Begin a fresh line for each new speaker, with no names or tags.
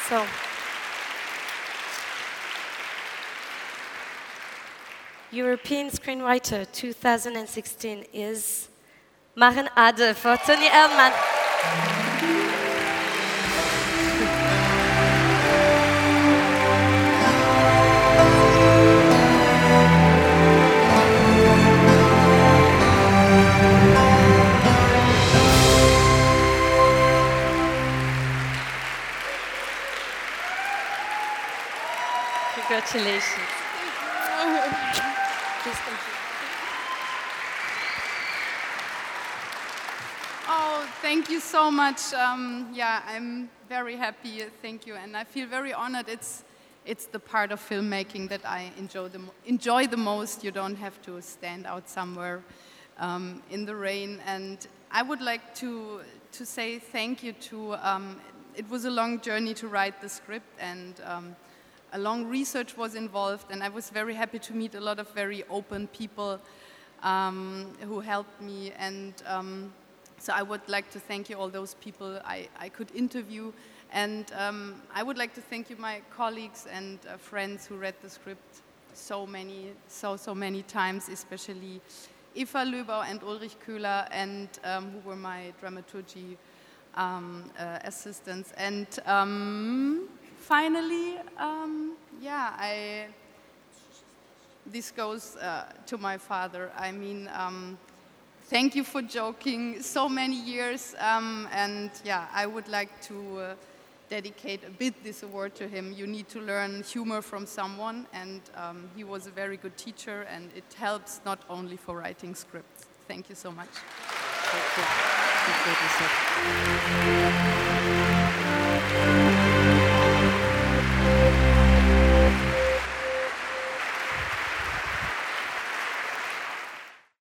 So, European Screenwriter 2016 is Maren Ade for Tony Erdmann. Congratulations. Please continue.
Oh, thank you so much. Yeah, I'm very happy. Thank you, and I feel very honored. It's the part of filmmaking that I enjoy the most. You don't have to stand out somewhere in the rain. And I would like to say thank you to. It was a long journey to write the script, and a long research was involved. And I was very happy to meet a lot of very open people who helped me. And so I would like to thank you, all those people I could interview. And I would like to thank you, my colleagues and friends who read the script so many times, especially Eva Löbau and Ulrich Köhler, and who were my dramaturgy assistants. And finally, this goes to my father. I mean, thank you for joking so many years, and yeah, I would like to dedicate a bit this award to him. You need to learn humor from someone, and he was a very good teacher, and it helps not only for writing scripts. Thank you so much.
Thank you.